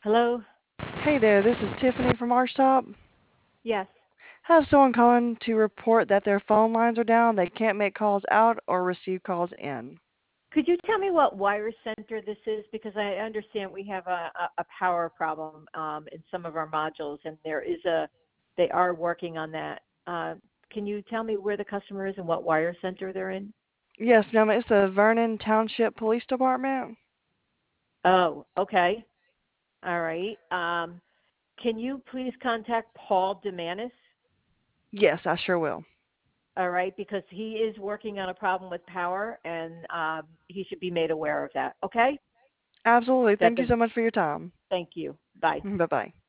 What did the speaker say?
Hello? Hey there, this is Tiffany from Archtop. Yes. I have someone calling to report that their phone lines are down. They can't make calls out or receive calls in. Could you tell me what wire center this is? Because I understand we have a power problem in some of our modules, and they are working on that. Can you tell me where the customer is and what wire center they're in? Yes, ma'am, it's the Vernon Township Police Department. Oh, okay. All right. Can you please contact Paul Demanis? Yes, I sure will. All right, because he is working on a problem with power, and he should be made aware of that. Okay? Absolutely. That Thank you the so much for your time. Thank you. Bye. Bye-bye.